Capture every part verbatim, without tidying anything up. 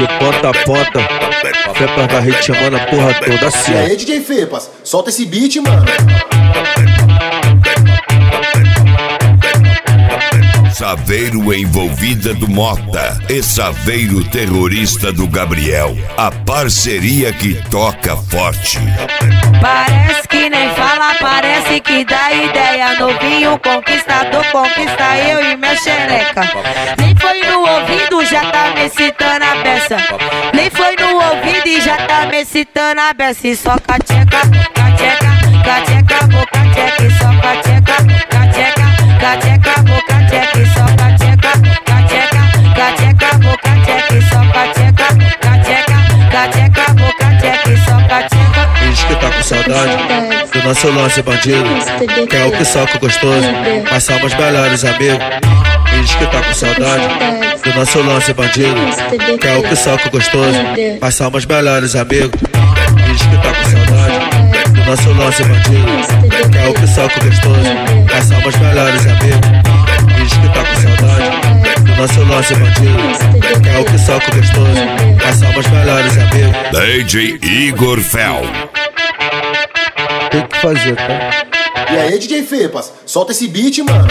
de ponta a ponta. Fepas vai ritmando a porra toda assim. E aí, D J Fepas, solta esse beat, mano. Saveiro envolvida do Mota e Saveiro terrorista do Gabriel. A parceria que toca forte. Parece que nem fala, parece que dá ideia. Novinho conquistador, conquista eu e minha xereca. Nem foi no ouvido, já tá me citando a beça. Nem foi no ouvido e já tá me citando a beça. E só cateca, cateca, cateca, vou cateca. E só cateca, cateca, cateca, vou cateca. E só cateca, cateca, cateca, vou cateca. E só cateca, cateca, cateca, vou cateca. E só cateca. Diz que tá com saudade do nosso lance bandido, que é o que soca gostoso, mas são os melhores amigos. Diz que tá com saudade do nosso lance bandido, que é o que soca gostoso, mas são os melhores amigos. Diz que tá com saudade do nosso lance bandido, que é o que soca gostoso, mas são os melhores amigos. Diz que tá com saudade do nosso lance bandido, que é o que soca gostoso, mas são os melhores amigos. D J Igor Fel. Tem que fazer, tá? E aí, D J Fepas, solta esse beat, mano.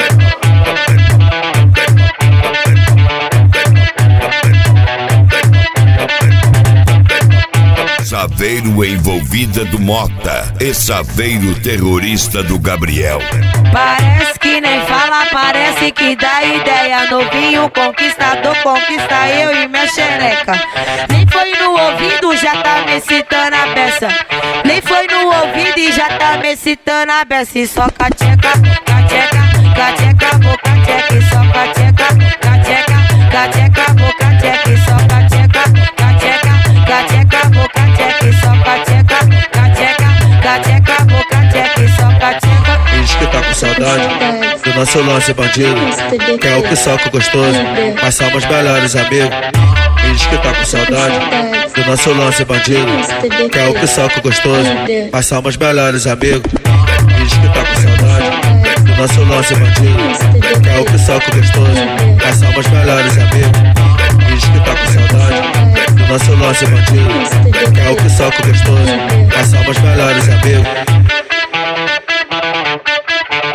Saveiro envolvida do Mota e Saveiro terrorista do Gabriel. Parece que nem fala, parece que dá ideia. Novinho conquistador, conquista eu e minha xereca. Nem foi no ouvido, já tá me citando a beça. Nem foi no ouvido e já tá me citando a beça. E só cateca, cateca, cateca, vou cateca. E só cateca, cateca, cateca, vou cateca. E só cateca, cateca, cateca, vou cateca. E só cateca, cateca, cateca, vou cateca. E só cateca. Diz que tá com saudade do nosso lance bandido, que é o que soca gostoso, mas são os melhores amigos. Diz que tá com saudade do nosso lance bandido, que é o que soca gostoso, mas são os melhores amigos. Diz que tá com saudade do nosso lance bandido, que é o que soca gostoso, mas são os melhores amigos. Diz que tá com saudade do nosso lance bandido, que é o que soca gostoso, mas são os melhores amigos.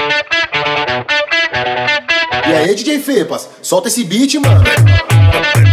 E aí, D J Fepas, solta esse beat, mano.